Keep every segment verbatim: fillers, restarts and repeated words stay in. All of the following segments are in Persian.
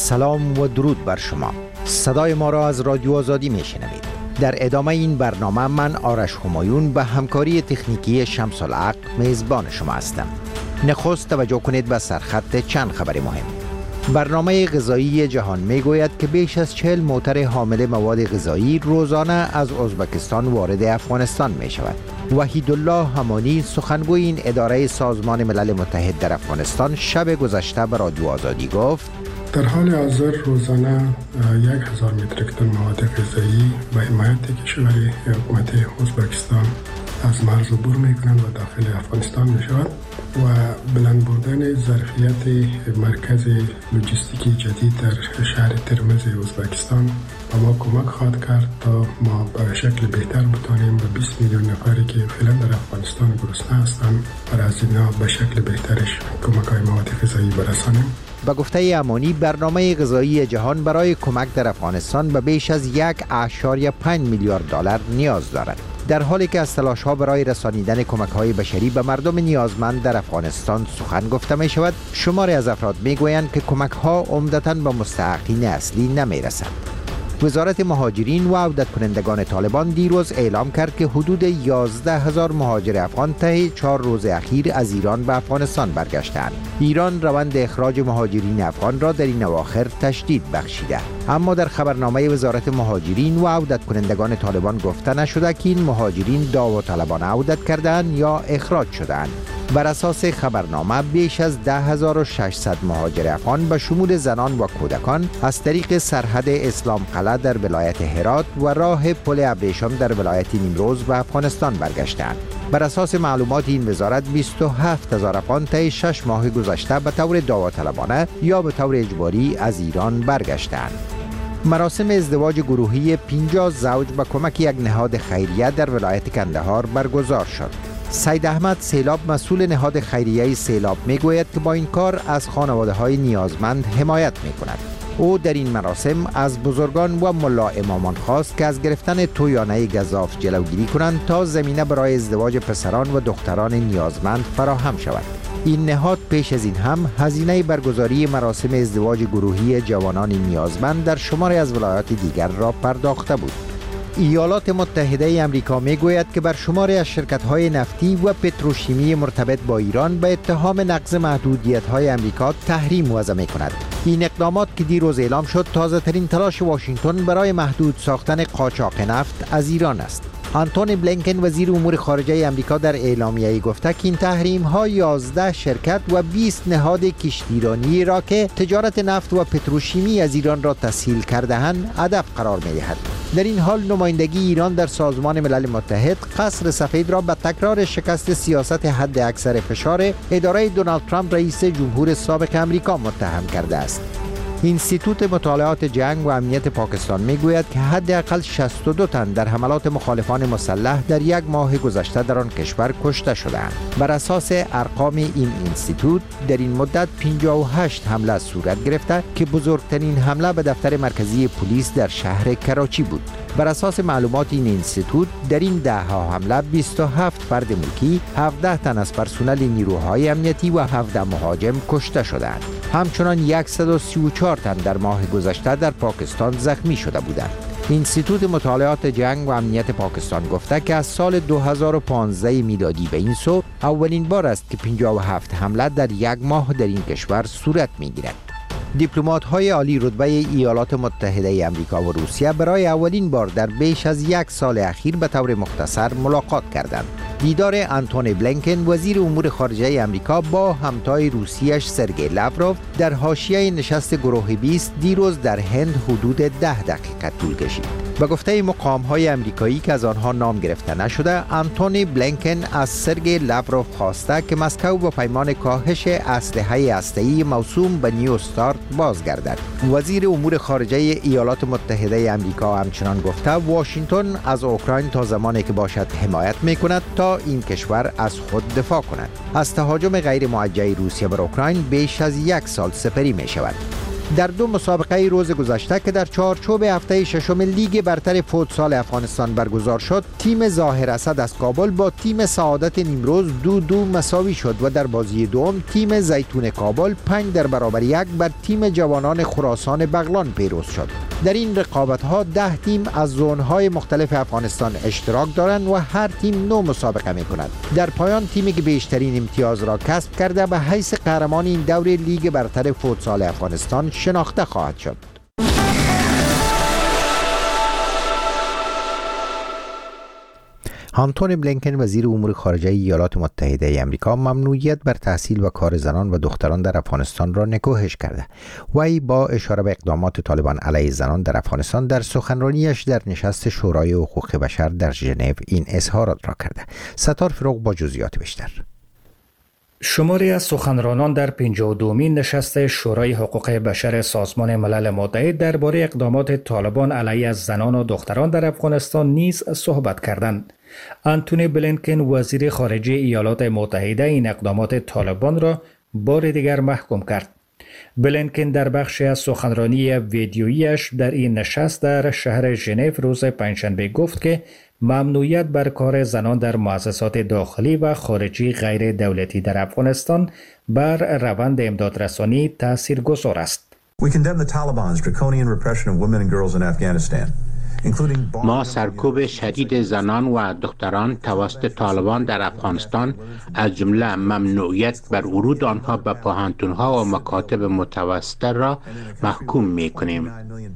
سلام و درود بر شما. صدای ما را از رادیو آزادی میشنوید. در ادامه این برنامه من آرش همایون به همکاری تکنیکی شمس الحق میزبان شما هستم. نخست توجه کنید به سرخط چند خبر مهم. برنامه غذایی جهان میگوید که بیش از چهل موتر حامل مواد غذایی روزانه از ازبکستان وارد افغانستان می شود. وحیدالله همانی سخنگوی این اداره سازمان ملل متحد در افغانستان شب گذشته به رادیو آزادی گفت در حال حاضر روزانه یک هزار متریک تن مواد غذایی به حمایت کشوری حکومت ازبکستان از مرز عبور میکنند و داخل افغانستان می شود و بلند بردن ظرفیت مرکز لوجستیکی جدید در شهر ترمز ازبکستان به ما کمک خواهد کرد تا ما به شکل بهتر بتانیم به بیست میلیون نفری که فعلا در افغانستان گرسنه هستند بر از اینا به شکل بهترش کمک های مواد غذایی برسانیم. به گفته امانی برنامه غذایی جهان برای کمک در افغانستان به بیش از یک اشاریه پنج میلیارد دلار نیاز دارد. در حالی که از تلاش‌ها برای رسانیدن کمک‌های بشری به مردم نیازمند در افغانستان سخن گفته می شود، شماری از افراد می‌گویند که کمک‌ها عمدتاً به مستحقین اصلی نمی‌رسند. وزارت مهاجرین و عودت کنندگان طالبان دیروز اعلام کرد که حدود یازده هزار مهاجر افغان طی چهار روز اخیر از ایران به افغانستان برگشتند. ایران روند اخراج مهاجرین افغان را در این اواخر تشدید بخشیده، اما در خبرنامه وزارت مهاجرین و عودت کنندگان طالبان گفته نشده که این مهاجرین داوطلبانه عودت کردند یا اخراج شدند. بر اساس خبرنامه بیش از ده هزار و ششصد مهاجر افغان به شمول زنان و کودکان از طریق سرحد اسلام قلعه در ولایت هرات و راه پل ابریشم در ولایت نیمروز به افغانستان برگشتند. بر اساس معلومات این وزارت بیست و هفت هزار افغان طی شش ماه گذشته به طور داوطلبانه یا به طور اجباری از ایران برگشتند. مراسم ازدواج گروهی پنجاه زوج به کمک یک نهاد خیریه در ولایت کندهار برگزار شد. سید احمد سیلاب مسئول نهاد خیریه سیلاب میگوید که با این کار از خانواده های نیازمند حمایت می کند. او در این مراسم از بزرگان و ملا امامان خواست که از گرفتن تویانه گزاف جلوگیری کنند تا زمینه برای ازدواج پسران و دختران نیازمند فراهم شود. این نهاد پیش از این هم هزینه برگزاری مراسم ازدواج گروهی جوانان نیازمند در شماری از ولایات دیگر را پرداخته بود. ایالات متحده امریکا میگوید که بر شماری از شرکت‌های نفتی و پتروشیمی مرتبط با ایران به اتهام نقض محدودیت‌های امریکا تحریم وضع می‌کند. این اقدامات که دیروز اعلام شد تازه‌ترین تلاش واشنگتن برای محدود ساختن قاچاق نفت از ایران است. آنتونی بلینکن وزیر امور خارجه امریکا در اعلامیه‌ای گفته که این تحریم‌ها یازده شرکت و بیست نهاد کشتیرانی را که تجارت نفت و پتروشیمی از ایران را تسهیل کرده‌اند هدف قرار می‌دهد. در این حال نمایندگی ایران در سازمان ملل متحد قصر سفید را به تکرار شکست سیاست حد اکثر فشار اداره دونالد ترامپ رئیس جمهور سابق امریکا متهم کرده است. اینستیتوت مطالعات جنگ و امنیت پاکستان میگوید که حداقل شصت و دو تن در حملات مخالفان مسلح در یک ماه گذشته در آن کشور کشته شدند. بر اساس ارقام این اینستیتوت در این مدت پنجاه و هشت حمله صورت گرفته که بزرگترین حمله به دفتر مرکزی پلیس در شهر کراچی بود. بر اساس معلومات این اینستیتوت در این ده ها حمله بیست و هفت فرد ملکی، هفده تن از پرسنل نیروهای امنیتی و هفده مهاجم کشته شدند. همچنان صد و سی و چهار تن در ماه گذشته در پاکستان زخمی شده بودند. اینستیتوت مطالعات جنگ و امنیت پاکستان گفته که از سال دو هزار و پانزده میلادی به این سو اولین بار است که پنجاه و هفت حمله در یک ماه در این کشور صورت میگیرد. دیپلمات‌های عالی رتبه ایالات متحده امریکا و روسیه برای اولین بار در بیش از یک سال اخیر به طور مختصر ملاقات کردند. دیدار آنتونی بلینکن وزیر امور خارجه امریکا با همتای روسیش سرگئی لاوروف در حاشیه نشست گروه بیست دیروز در هند حدود ده دقیقه طول کشید. به گفته مقام‌های آمریکایی که از آنها نام گرفته نشده، آنتونی بلینکن از سرگئی لاوروف خواسته که مسکو با پیمان کاهش اسلحه هسته‌ای موسوم به نیو استارت بازگردد. وزیر امور خارجه ایالات متحده آمریکا همچنان گفته واشنگتن از اوکراین تا زمانی که باشد حمایت می‌کند تا این کشور از خود دفاع کند. از تهاجم غیر موجه روسیه بر اوکراین بیش از یک سال سپری می‌شود. در دو مسابقه روز گذشته که در چارچوب هفته ششم لیگ برتر فوتسال افغانستان برگزار شد، تیم ظاهر اسد از کابل با تیم سعادت نیمروز دو دو مساوی شد و در بازی دوم تیم زیتون کابل پنج در برابر یک بر تیم جوانان خراسان بغلان پیروز شد. در این رقابت‌ها ده تیم از زون‌های مختلف افغانستان اشتراک دارند و هر تیم نو مسابقه می‌کند. در پایان تیمی که بیشترین امتیاز را کسب کرده به حیث قهرمان این دور لیگ برتر فوتسال افغانستان شناخته خواهد شد. آنتونی بلینکن وزیر امور خارجه ایالات متحده ای آمریکا ممنوعیت بر تحصیل و کار زنان و دختران در افغانستان را نکوهش کرده. وی با اشاره به اقدامات طالبان علیه زنان در افغانستان در سخنرانیش در نشست شورای حقوق بشر در ژنو این اظهارات را کرده. ستار فروغ با جزئیات بیشتر. شماری از سخنرانان در پنجاه و دومین نشست شورای حقوق بشر سازمان ملل متحد درباره اقدامات طالبان علیه زنان و دختران در افغانستان نیز صحبت کردند. آنتونی بلینکن وزیر خارجه ایالات متحده این اقدامات طالبان را بار دیگر محکوم کرد. بلینکن در بخشی از سخنرانی ویدیوییش در این نشست در شهر ژنو روز پنجشنبه گفت که ممنوعیت بر کار زنان در مؤسسات داخلی و خارجی غیر دولتی در افغانستان بر روند امدادرسانی تاثیرگذار است. ما سرکوب شدید زنان و دختران توسط طالبان در افغانستان از جمله ممنوعیت بر ورود آنها به پوهنتون‌ها و مکاتب متوسطه را محکوم می‌کنیم.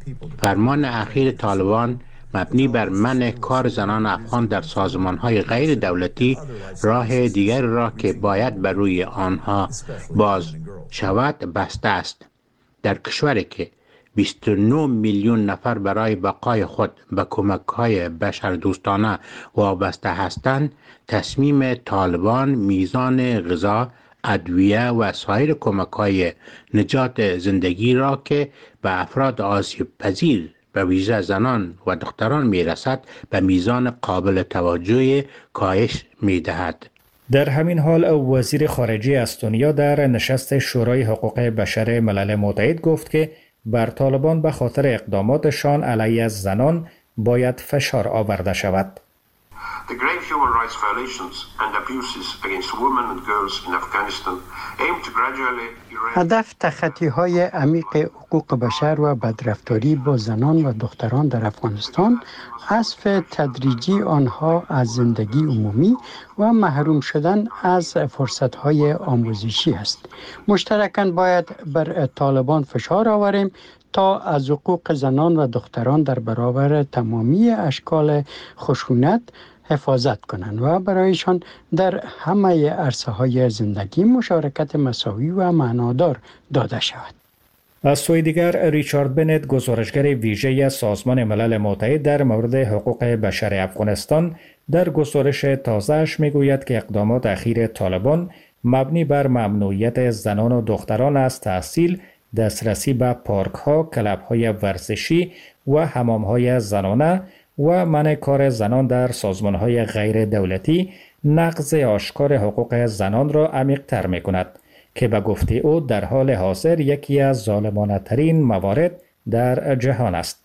فرمان اخیر طالبان مبنی بر منع کار زنان افغان در سازمان‌های غیر دولتی راه دیگر را که باید بر روی آنها باز شود بسته است. در کشوری که بیست و نه میلیون نفر برای بقای خود به کمک‌های بشردوستانه وابسته هستند، تصمیم طالبان میزان غذا، ادویه و سایر کمک‌های نجات زندگی را که به افراد آسیب پذیر به ویژه زنان و دختران میرسد به میزان قابل توجه کاهش میدهد. در همین حال وزیر خارجه استونیا در نشست شورای حقوق بشر ملل متحد گفت که بر طالبان به خاطر اقداماتشان علیه زنان باید فشار آورده شود. The grave human rights violations and abuses against women and girls in Afghanistan aim to gradually erase. هدف تخطی‌های عمیق حقوق بشر و بدرفتاری با زنان و دختران در افغانستان، حذف تدریجی آنها از زندگی عمومی و محروم شدن از فرصت‌های آموزشی است. مشترکاً باید بر طالبان فشار آوریم تا از حقوق زنان و دختران در برابر تمامی اشکال خشونت حفاظت کنند و برایشان در همه عرصه‌های زندگی مشارکت مساوی و معنادار داده شود. از سوی دیگر ریچارد بنت گزارشگر ویژه سازمان ملل متحد در مورد حقوق بشر افغانستان در گزارش تازه‌اش میگوید که اقدامات اخیر طالبان مبنی بر ممنوعیت زنان و دختران از تحصیل، دسترسی به پارک‌ها، کلب‌های ورزشی و حمام‌های زنانه و منع کار زنان در سازمان‌های غیر دولتی نقض آشکار حقوق زنان را عمیق‌تر می‌کند که به گفته او در حال حاضر یکی از ظالمانه‌ترین موارد در جهان است.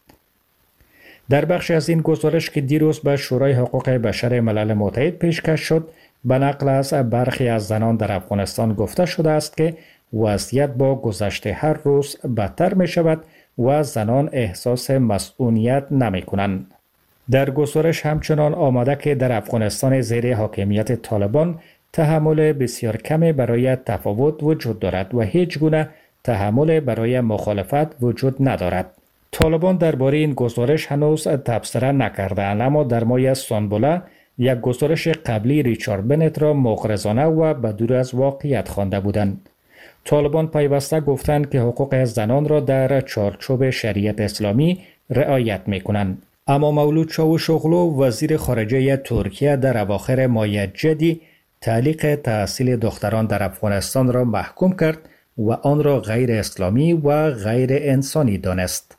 در بخش از این گزارش که دیروز به شورای حقوق بشر ملل متحد پیشکش شد، به نقل از برخی از زنان در افغانستان گفته شده است که وضعیت با گذشت هر روز بدتر می شود و زنان احساس مسئولیت نمی کنند. در گزارش همچنان آمده که در افغانستان زیر حاکمیت طالبان تحمل بسیار کمی برای تفاوت وجود دارد و هیچ گونه تحمل برای مخالفت وجود ندارد. طالبان درباره این گزارش هنوز تبصره نکردند، اما در ماه سانبوله یک گزارش قبلی ریچارد بنت را مغرضانه و بدور از واقعیت خوانده بودند. طالبان پیوسته گفتند که حقوق زنان را در چارچوب شریعت اسلامی رعایت می‌کنند. اما مولود چاوشوغلو وزیر خارجه ترکیه در اواخر ماه جدی تعلیق تحصیل دختران در افغانستان را محکوم کرد و آن را غیر اسلامی و غیر انسانی دانست.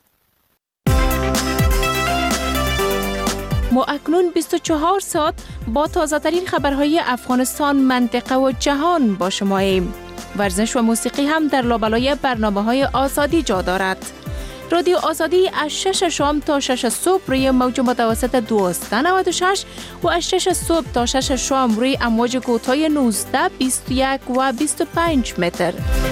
ما اکنون بیست و چهار ساعت با تازه ترین خبرهای افغانستان، منطقه و جهان با شماییم. ورزش و موسیقی هم در لابلای برنامه‌های آزادی جا دارد. رادیو آزادی از شش شام تا شش صبح روی موج متوسط دویست و نود و شش و از شش صبح تا شش شام روی امواج کوتاه نوزده، بیست و یک و بیست و پنج متر.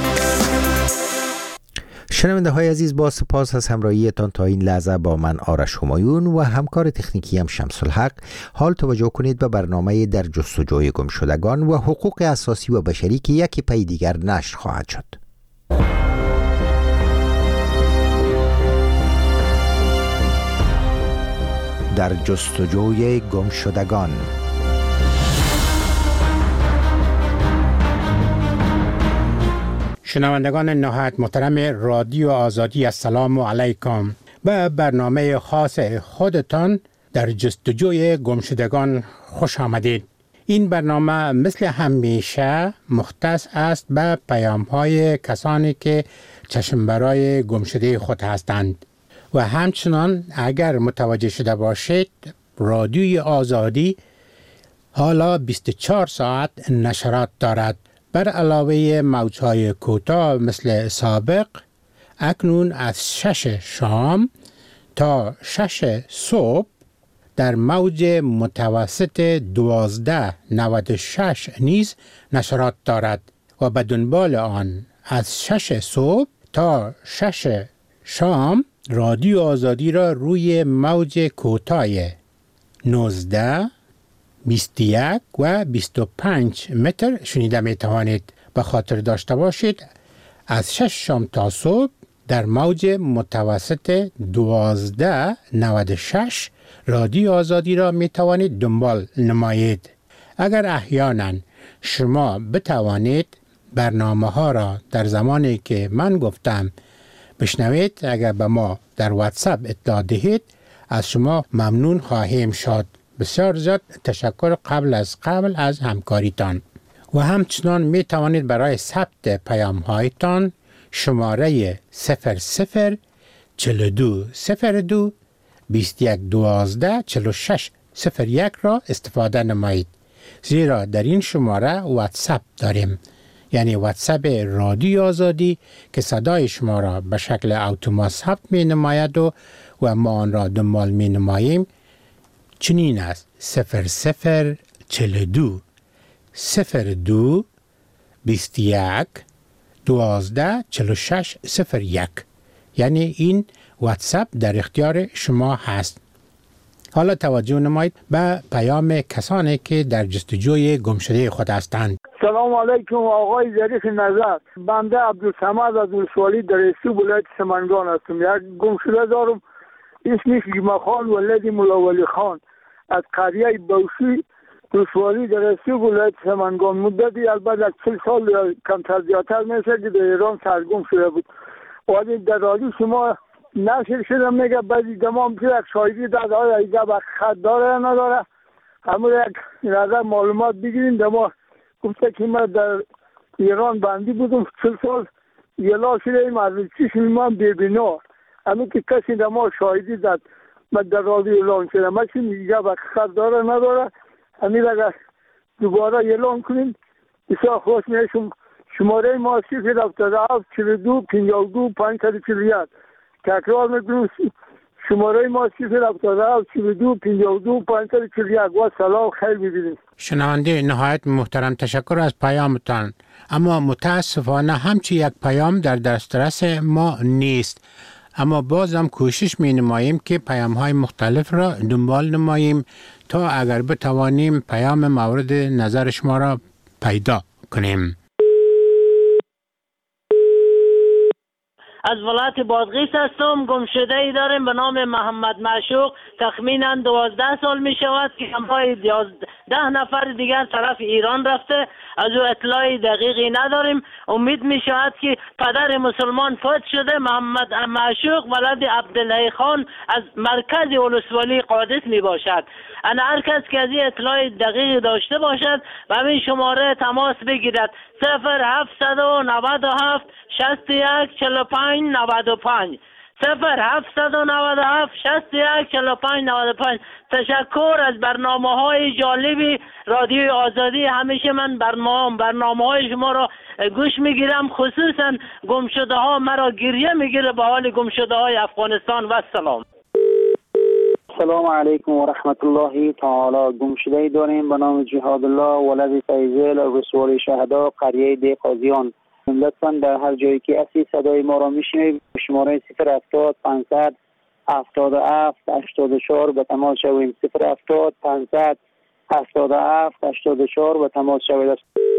شنونده های عزیز، با سپاس از همراهیتان تا این لحظه با من آرش همایون و همکار تکنیکی هم شمس الحق. حال توجه کنید به برنامه در جستجوی گمشدگان و حقوق اساسی و بشری که یکی پی دیگر نشر خواهد شد. در جستجوی گمشدگان. شنوندگان نهایت محترم رادیو آزادی، السلام علیکم. به برنامه خاص خودتان در جستجوی گمشدگان خوش آمدید. این برنامه مثل همیشه مختص است به پیام‌های کسانی که چشم برای گمشده خود هستند و همچنان اگر متوجه شده باشید رادیوی آزادی حالا بیست و چهار ساعت نشرات دارد. بر علاوه موجهای کوتاه مثل سابق، اکنون از شش شام تا شش صبح در موج متوسط دوازده نود و شش نیز نشرات دارد و به دنبال آن از شش صبح تا شش شام رادیو آزادی را روی موج کوتاه نوزده، بیست و یک و بیست و پنج متر شنیده می توانید. به خاطر داشته باشید از شش شام تا صبح در موج متوسط دوازده نود و شش رادیو آزادی را می توانید دنبال نمایید. اگر احیانا شما بتوانید برنامه ها را در زمانی که من گفتم بشنوید، اگر به ما در واتساپ اطلاع دهید از شما ممنون خواهیم شد. بسیار زیاد تشکر قبل از قبل از همکاریتان. و همچنان می توانید برای ثبت پیام هایتان شماره صفر صفر چهل و دو صفر دو بیست و یک دوازده چهل و شش صفر یک را استفاده نمایید، زیرا در این شماره واتساپ داریم، یعنی واتساپ رادیو آزادی که صدای شما را به شکل اتومات ثبت می نماید و و ما آن را دنبال می نماییم. چنین است: صفر صفر چهل و دو صفر دو بیست و یک دوازده چهل و شش صفر یک. یعنی این واتساپ در اختیار شما هست. حالا توجه نمایید به پیام کسانی که در جستجوی گمشده خود هستند. سلام علیکم آقای ظریف نظر. بنده عبدالصمد از ولسوالی در استو ولایت سمنگان هستم. یک گمشده دارم، اسمش جمعه خان ولد مولا ولی خان از قریه بوشی ولسوالی در استو ولایت سمنگان. مدتی البته از چل سال یا کمتر زیادتر میشه که در ایران سرگم شده بود. ولی در رادیو شما نشر شده میگه بعضی دمام که یک شاهدی داده های ایجا با خط داره یا نداره، همون یک نظر معلومات بگیرین. دما گفته که من در ایران بندی بودم چل سال یلا شده ایم از چشم من ببینا، همون که کسی دما شاهدی داد من در رادیو اعلان شده. من چی میگه با خط داره نداره، همین اگر دوباره اعلان کنیم بسیار خوش میشم. شماره ما صفر هفتاد و هفت چهل و دو پنجاه و دو پانصد و چهل و یک. تکرار میکنم، شماره ما صفر هفتاد و هفت چهل و دو پنجاه و دو پانصد و چهل و یک. و سلام خیر ببینید. شنونده نهایت محترم، تشکر از پیامتان، اما متاسفانه همچی یک پیام در دسترس ما نیست، اما بازم کوشش می نماییم که پیام های مختلف را دنبال نماییم تا اگر بتوانیم پیام مورد نظر شما را پیدا کنیم. از ولایت بادغیس هستم. گمشده ای داریم به نام محمد معشوق، تخمینا دوازده سال می شود که همراه ده نفر دیگر طرف ایران رفته. از او اطلاعی دقیقی نداریم. امید می شود که پدر مسلمان فوت شده. محمد معشوق ولد عبدالله خان از مرکز ولسوالی قادس می باشد. انا هر کس که از این اطلاع دقیقی داشته باشد و همین شماره تماس بگیرد: صفر هفتصد و نود و هفت شصت و یک چهل و پنج نود و پنج صفر هفتصد و نود و هفت شصت و یک چهل و پنج نود و پنج. تشکر از برنامه های جالبی رادیوی آزادی. همیشه من برنامه برنامه های شما را گوش میگیرم، خصوصا گمشده ها مرا گریه میگیره به حال گمشده های افغانستان. و سلام. السلام علیکم و رحمت الله تعالی. گمشده داریم به نام جهاد الله ولد فیضل رسول شهدا قریه دی قاضیان. لطفا در هر جایی که اسی صدای ما را میشنوید شماره صفر هفتاد پانصد هفتاد و هفت هشتاد و چهار به تماس شویم. صفر هفتاد پانصد هفتاد و هفت هشتاد و چهار به تماس شوید.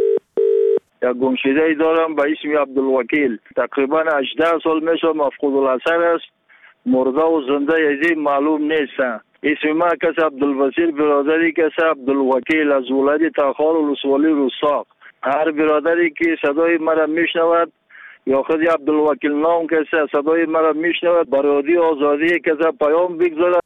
یک گمشده دارم به اسم عبدالوکیل، تقریبا هجده سال میشه مفقود الاثر است، مرده و زنده یزی معلوم نیست. اسم ما کس عبدالوسیل، برادری کس عبدالوکیل از ولایت تاخار ولسوالی رستاق. هر برادری که صدای مرا میشنود یا خود عبدالوکیل نام کسی صدای مرا میشنود برادری آزادی کسی پیام بگذارد.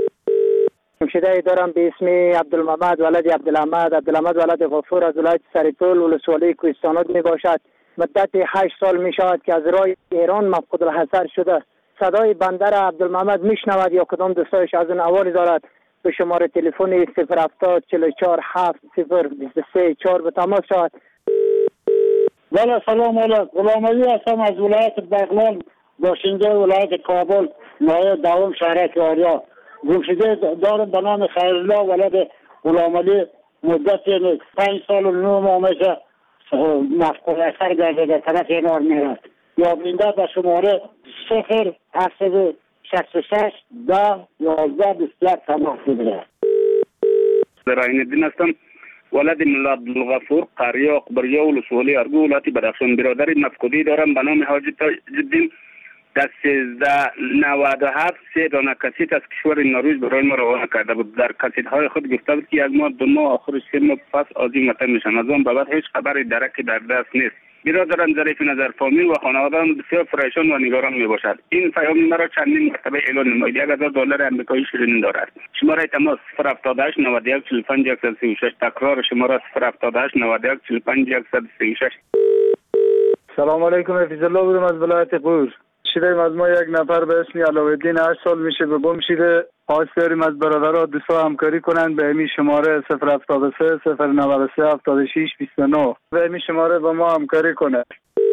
گمشده دارم به اسم عبدالمحمد ولد عبدالحمد. عبدالحمد ولد غفور از ولایت سرپل ولسوالی کوهستانات می باشد. مدت هشت سال می شود که از راه ایران مفقود الحضر شده. صدای بنده را عبدالمحمد میشنود یا کدام دوستایش از اون احوالی دارد به شماره تلفن صفر هفتاد چهل و چهار هفت صفر بیست و سه چهار به تماس شود. بله سلام علیکم. غلام علی هستم از ولایت بغلان باشنده ولایت کابل نایب دوم شهرک آریا. گمشده دارم به نام خیرالله ولد غلام علی. مدت پنج سال و نه ماه میشه مفقود اثر گرده در طرف اینار میرد. یا بینده به شماره صفر هفتصد شصت و شش ده یازده بیست و یک تماس بگیرد. زراین الدین هستم ولد ملا عبدالغفور قریه اقبریه ولسوالی ارگو ولایت بدخشان. برادر مفقودی دارم به نام حاجی تاج‌الدین. در سیزده نود و هفت سه دانه کسیت از کشور نروژ برای ما روانه کرده بود. در کسیت های خود گفته بود که یک ماه دو ماه آخرش سه ماه پس آزیم وطن میشن. از آن بعد هیچ خبری درکی در دست نیست. برادرم ظریف نظر فامیل و خانواده‌ام بسیار پریشان و نگران می باشد. این پیام مرا چندین مرتبه اعلان نمایید. یک هزار دلار آمریکایی شیرین دارد. شماره تماس صفر هفتاد و هشت نود و یک چهل و پنج صد و سی و شش. تکرار شماره صفر هفتاد و هشت نود و یک چهل و پنج صد و سی و شش. سلام علیکم. حفیظ الله بودم از ولایت قور. شیریم از ما یک نفر به اسم علاءالدین هشت سال میشه به گم شده. خواست داریم از برادرها دوستا همکاری کنند به امی شماره صفر هفتاد و سه صفر نود و سه هفتاد و شش بیست و نه به امی شماره با ما همکاری کنه.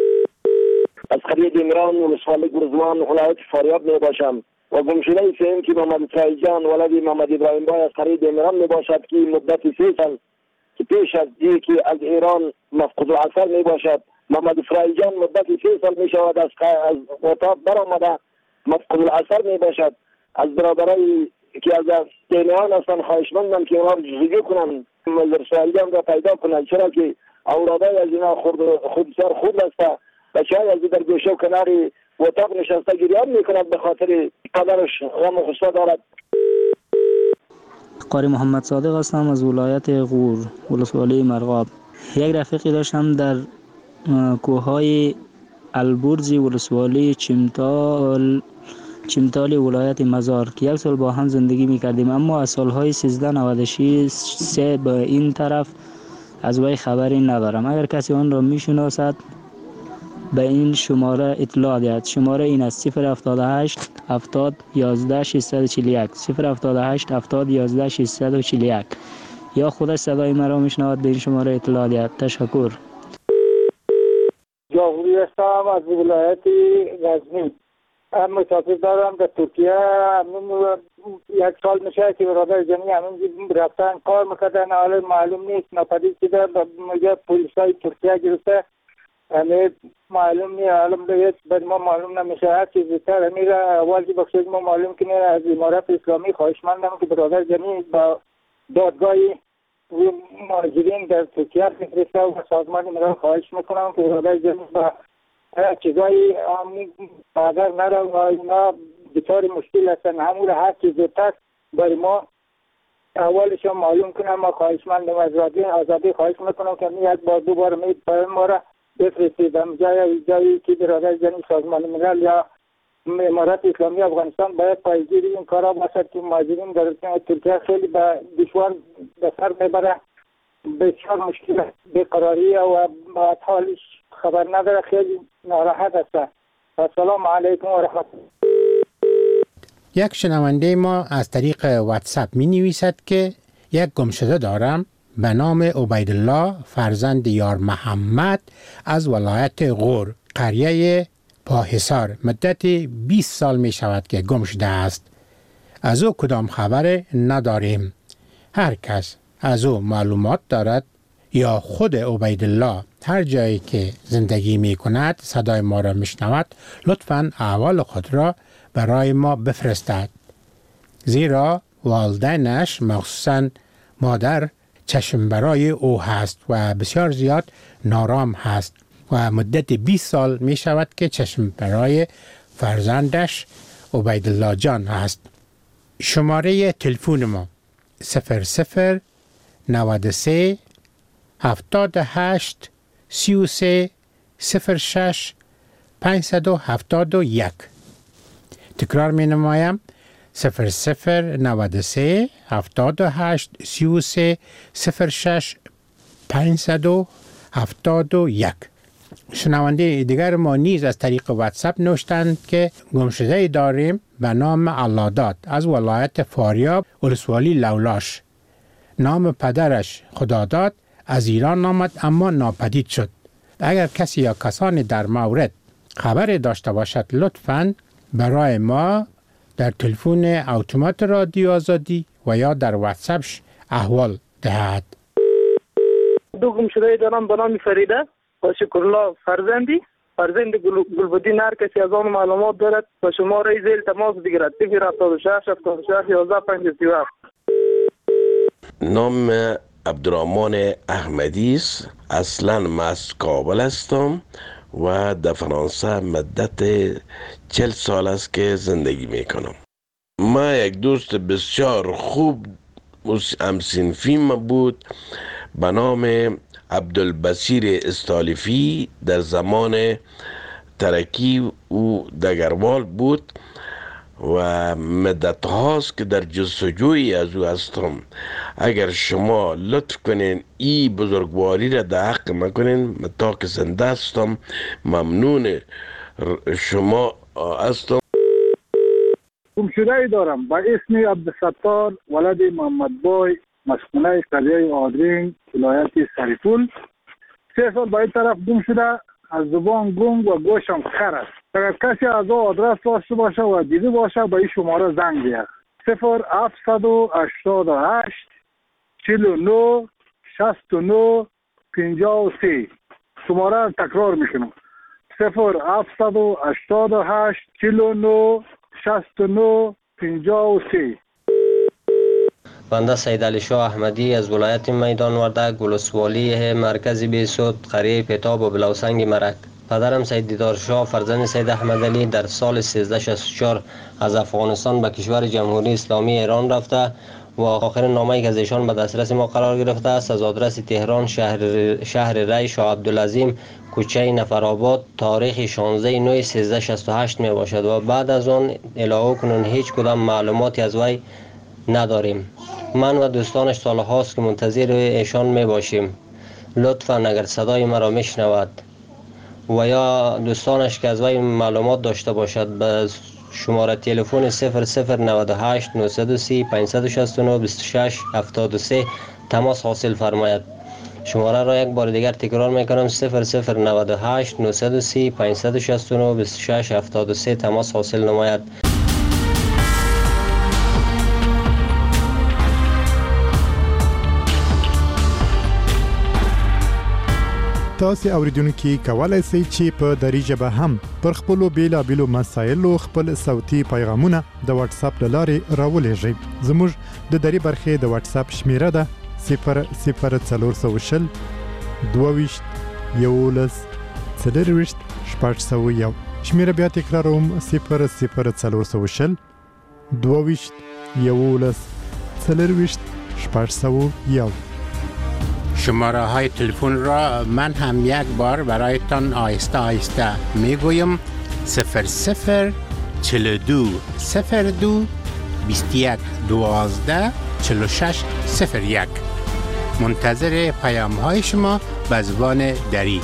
از خرید عمران ولسوالی گرزوان ولایت فاریاب می باشم و گمشده سیم که محمد فرایجان ولد محمد ابراهیم بای از خرید عمران می باشد که مدت سه سال که پیش از دی که از ایران مفقود الاثر می باشد. محمد فرایجان مدت سه سال می شود از از وطاب برآمده مفقود الاثر می باشد. از برادرای که از دینیان هستن خواهشمندم که اونا جزگی کنن مزر فرایجان را پیدا کنن، چرا که اولادای از اینا خود خود بسیار خود است. بچه های از در گوشه و کناری وطاب نشسته گریان میکند به خاطر قدرش غم و غصه دارد. قاری محمد صادق هستم از ولایت غور ولسوالی مرغاب. یک رفیقی داشتم در کوههای البرز ولسوالی چمتال چمتال ولایت مزار که یک سال با هم زندگی میکردیم، اما از سالهای سیزده نود و شش سه به این طرف از وی خبری ندارم. اگر کسی آن را میشناسد به این شماره اطلاع دهد. شماره این است صفر هفتاد و هشت هفتاد یازده ششصد و چهل و یک صفر هفتاد و هشت هفتاد یازده ششصد و چهل و یک یا خودش صدای مرا میشنود به این شماره اطلاع دهد. تشکر. جاهوری هستم از ولایت غزنی. هم مسافر دارم در ترکیه. همین یک سال میشه که برادر جمعی همین رفتن کار میکردن، حالا معلوم نیست ناپدید شده. مجا پولیسای ترکیه گرفته، همه معلوم نیست. حالا باید بعد ما معلوم نمیشه. هر چیزی تر همین را اول که بخشید ما معلوم کنه. از امارت اسلامی خواهشمندم که برادر جمعی با دادگاهی مهاجرین در ترکیه بفرسته و سازمان ملل خواهش میکنم که برادر جمعی با چیزایی مادر نره و اینا بطور مشکل هستن. همون هر چیز زودتر برای ما اولش معلوم کنم. ما خواهشمندم از رادیو آزادی خواهش میکنم که می یک بار دو بار می پیام ما را بفرستیدم جای جایی که برادر جمعی سازمان ملل یا امارت اسلامی افغانستان باید پایگیر این کارا باشد که مهاجرین در ترکیه خیلی به دشوار به سر میبره. بسیار مشکل بیقراری و با حالش خبر نداره، خیلی ناراحت است. السلام علیکم و رحمت الله. یک شنونده ما از طریق واتساپ می نویسد که یک گمشده دارم به نام عبیدالله فرزند یار محمد از ولایت غور قریه پاحصار مدت بیست سال می شود که گم شده است. از او کدام خبر نداریم. هر کس از او معلومات دارد یا خود عبیدالله هر جایی که زندگی می کند صدای ما را می شنود لطفاً احوال خود را برای ما بفرستد. زیرا والدینش مخصوصاً مادر چشم برای او هست و بسیار زیاد نارام هست و مدت بیست سال می شود که چشم برای فرزندش عبیدالله جان هست. شماره تلفن ما صفر صفر نود و سه هفتاد و هشت سی و سه صفر شش پانصد و هفتاد و یک. تکرار می نمایم صفر صفر نود و سه هفتاد و هشت سی و سه صفر شش پانصد و هفتاد و یک. شنونده دیگر ما نیز از طریق واتساپ نوشتند که گمشده داریم به نام اللهداد از ولایت فاریاب ولسوالی لولاش. نام پدرش خداداد از ایران آمد اما ناپدید شد. اگر کسی یا کسانی در مورد خبر داشته باشد لطفاً برای ما در تلفن اتومات رادیو آزادی و یا در واتساپش احوال دهد. دو گمشده دارم به نام فریده و شکرالله فرزندی فرزند گلبدین. هر کسی از آن معلومات دارد و شماره زیل تماس بگیرد صفر هفتاد و شش هفتاد و شش یازده پنجاه و سی و هفت. نام عبدالرحمن احمدی است. اصلا من از کابل هستم و در فرانسه مدت چل سال است که زندگی میکنم. ما یک دوست بسیار خوب همسنفی ما بود به نام عبدالبصیر استالیفی. در زمان ترکی او دگروال بود و مدت هاست که در جستجوی از او هستم. اگر شما لطف کنین ای بزرگواری را در حق مکنین، من تا که زنده هستم ممنون شما هستم. گمشده ای دارم با اسم عبدالستار ولد محمد بای مسکونه قریه آدرین ولایت سریپول. سه سال به این طرف گم شده. از زبان گنگ و گوشم خر است. اگر کسی از او آدرس داشته باشه و دیده باشه به این شماره زنگ بیاد صفر هفتصد و هشتاد و هشت چهل و نه شصت و نه پنجاه و سه. شماره را تکرار میکنم صفر هفتصد و هشتاد و هشت چهل و نه شصت و نه پنجاه و سه. بنده سید علی شاه احمدی از ولایت میدان وردک ولسوالی مرکز بیسود قریه پیتاب و بلوسنگ مرک. پدرم سید دیدار شاه فرزند سید احمد علی در سال سیزده شصت و چهار از افغانستان به کشور جمهوری اسلامی ایران رفته و آخرین نامه‌ای که از ایشان به دسترس ما قرار گرفته است از آدرس تهران شهر شهر ری شاه عبدالعظیم کوچه نفرآباد تاریخ شانزده نه سیزده شصت و هشت می باشد و بعد از آن الهو کنون هیچ کدام معلوماتی از وی نداریم. من و دوستانش سال هاست که منتظر ایشان می باشیم. لطفاً اگر صدای مرا میشنود و یا دوستانش که از وی معلومات داشته باشد به شماره تلفن صفر صفر نود و هشت نهصد و سی پانصد و شصت و نه بیست و شش هفتاد و سه تماس حاصل فرماید. شماره را یک بار دیگر تکرار میکنم صفر صفر نود و هشت نهصد و سی پانصد و شصت و نه بیست و شش هفتاد و سه تماس حاصل نماید. تاسو اوریدونکو کولای شئ چې په دری ژبه هم پر خپلو بیلابیلو مسایلو خپل صوتي پیغامونه د واتس اپ له لارې راولېږئ. زموږ د دری برخې د واتس اپ شمیره ده صفر صفر څلور سوه شل دوه ویشت یولس څلرویشت شپږ سوه یو. شمیره بیا تکراروم صفر صفر څلور سوه شل دوه ویشت یولس څلرویشت شپږ سوه یو. شماره های تلفن را من هم یک بار برایتان آهسته آهسته میگویم صفر صفر چهل و دو صفر دو بیست و یک دوازده چهل و شش صفر یک. منتظر پیام های شما به زبان دری.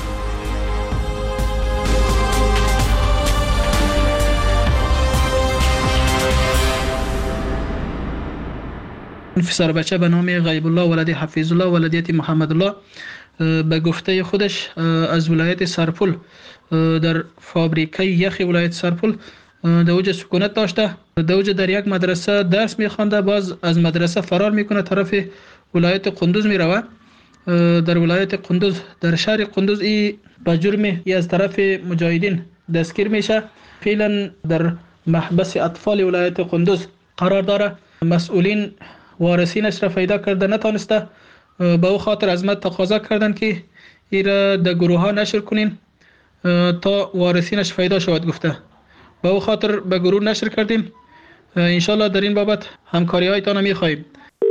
پسر بچه به نام غیب الله ولد حفیظ الله ولدیت محمد الله به گفته خودش از ولایت سرپل در فابریکه یخ ولایت سرپل در اوج سکونت داشته، در اوج در یک مدرسه درس میخوانده، باز از مدرسه فرار میکنه طرف ولایت قندوز میروه. در ولایت قندوز در شهر قندوز ای به جرم ای از طرف مجاهدین دستگیر میشه. فعلا در محبس اطفال ولایت قندوز قرار داره. مسئولین وارثینش را پیدا کرده نتانسته، به او خاطر از ما تقاضا کردن که ای را در گروه ها نشر کنین تا وارثینش پیدا شود. گفته به او خاطر به گروه نشر کردیم. انشالله در این بابت همکاری هایتان میخواهیم.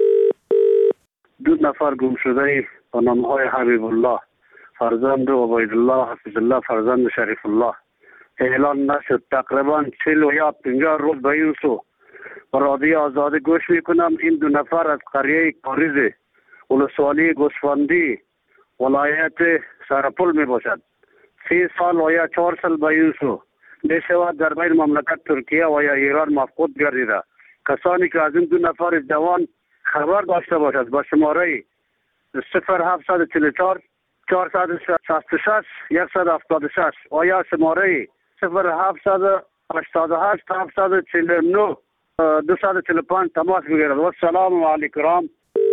دو نفر گم شده با نام های حبیب الله فرزند عبید الله حفیظ الله فرزند شریف الله اعلان نشد. تقریبا چهل و یا پنجاه روز به این سو رادیو آزادی گوش میکنم. این دو نفر از قریه کاریز ولسوالی گوسفندی ولایت سرپل می باشد. سی سال و یا چهار سال به این سو میشود در بین مملکت ترکیه و یا ایران مفقود گردیده. کسانی که از این دو نفر جوان خبر داشته باشد با شماره صفر هفتصد و چهل و چهار چهارصد و شصت و شش صد و هفتاد و شش و یا شماره صفر هفتصد و هشتاد و هشت هفتصد و چهل و نه دویست و چهل و پنج تماس بگیرد. و السلام علیکم.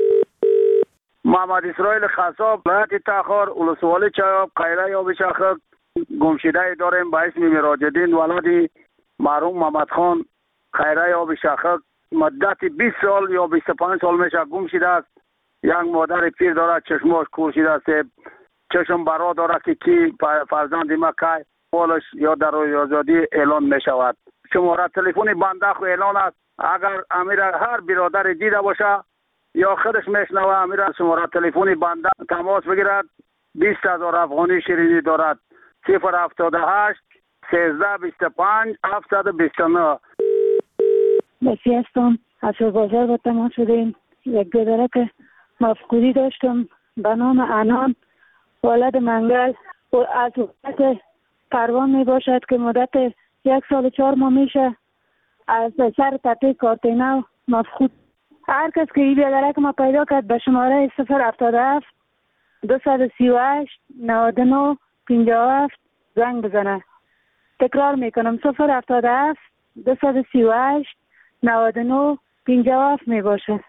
محمد اسرائیل خصاب ولایت تخار ولسوالی چایاب قیله یا بشاخک گمشده داریم به اسم مراجدین ولد مرحوم محمد خان خیره یا بشاخک مدت بیست سال یا بیست و پنج سال میشه گم شده است. یک مادر پیر داره چشماش کور شده است، چشم برا داره که کی فرزند ما که پولش یا در روی آزادی اعلان می شود. شماره تلفنی بنده خو اعلان است. اگر امیر هر برادر دیده باشه یا خودش میشنوه امیر شماره تلفنی بنده تماس بگیرد. بیست هزار افغانی شیرینی دارد. صفر هفتاد و هشت سیزده بیست و پنج هفتصد و بیست و نه. بسی هستم. از بازار با تماس شدیم. یک دادرک مفقودی داشتم به نام انان ولد منگل و از وقت پروان می باشد که مدت یک سال و چهار ماه میشه از سر تپه کارتینو مفقود. هر کس که این دادرک ما پیدا کرد به شماره صفر هفتاد و هفت دویست و سی و هشت نود و نه پنجاه و هفت زنگ بزنه. تکرار میکنم صفر هفتاد و هفت دویست و سی و هشت نود و نه پنجاه و هفت می باشه.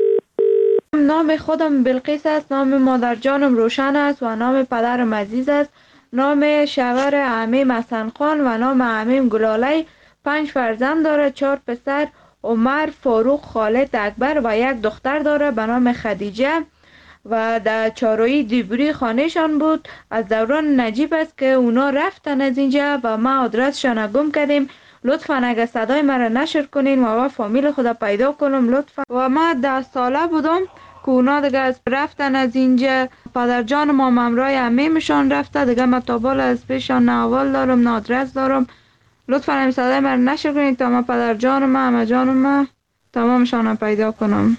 نام خودم بلقیس است، نام مادر جانم روشن است و نام پدرم عزیز است. نام شوهر عمیم حسن خان و نام عمیم گلالی. پنج فرزند داره، چهار پسر عمر، فاروق، خالد، اکبر و یک دختر داره به نام خدیجه و در چارویی دیبری خانهشان بود. از دوران نجیب است که اونا رفتن از اینجا و ما آدرسشان گم کردیم. لطفا اگر صدای مرا نشر کنین و ما فامیل خدا پیدا کنم لطفا. و ما ده ساله بودم که اونا دیگه از رفتن از اینجا. پدر جان ما ممرای عمیمشان رفته دیگه. ما تابال از پیشان نه اول دارم نه آدرس دارم. لطفا این صدای مرا نشر کنین تا ما پدر جان ما همه جان ما تمامشان پیدا کنم.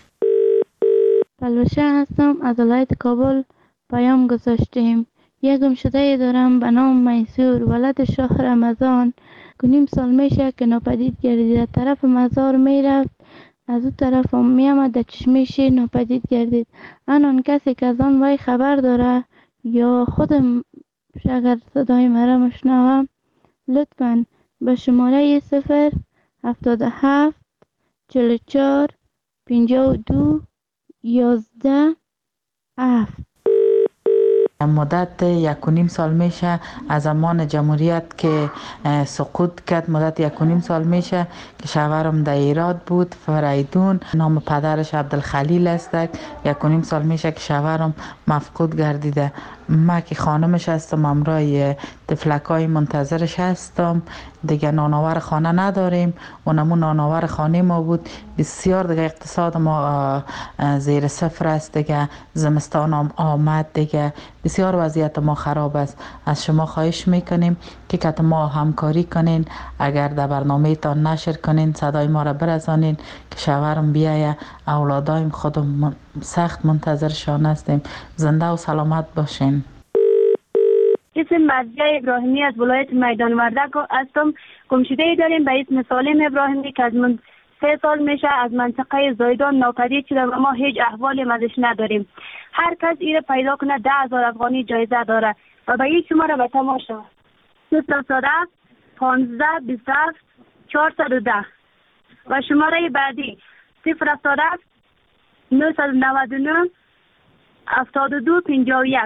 بلوشه هستم، از ولایت کابل پیام گذاشتیم. یک گمشده دارم به نام میسور ولد شاه رمضان که نیم سال میشه که ناپدید گردید. طرف مزار میرفت از اون طرف هم میامد در چشمش ناپدید گردید. آن کسی که از آن وی خبر داره یا خودم اگر صدای مرا مشنوم لطفا به شماره صفر هفتاد و هفت چهل و چهار پنجاه و دو یازده هفت. مدت یک و نیم سال میشه از زمان جمهوریت که سقوط کرد. مدت یک و نیم سال میشه که شوهرم در ایراد بود فریدون، نام پدرش عبدالخلیل است. یک و نیم سال میشه که شوهرم مفقود گردیده. ما که خانمش هستم امرای تفلکای منتظرش هستم. دیگه نانآور خانه نداریم و نمون نانآور خانه ما بود. بسیار دیگه اقتصاد ما زیر صفر است. دیگه زمستان هم آمد دیگه بسیار وضعیت ما خراب است. از شما خواهش میکنیم که کت ما همکاری کنین. اگر در برنامه تان نشر کنین صدای ما را برسانین که شوهرم بیایه. اولادایم خودم سخت منتظرشان هستیم. زنده و سلامت باشین. اسم مرضیه ابراهیمی از ولایت میدان وردک هستم. گمشده ای داریم به اسم سالم ابراهیمی که از من سه سال میشه از منطقه زایدان ناپدید شده و ما هیچ احوالی ازش نداریم. هر کس ایره پیدا کنه ده هزار افغانی جایزه داره و به این شماره به تماشا صفر صد پانزده بیست و هفت چهارصد و ده و شماره بعدی صفر صد نه نود و نه هفتاد و دو پنجاه و یک.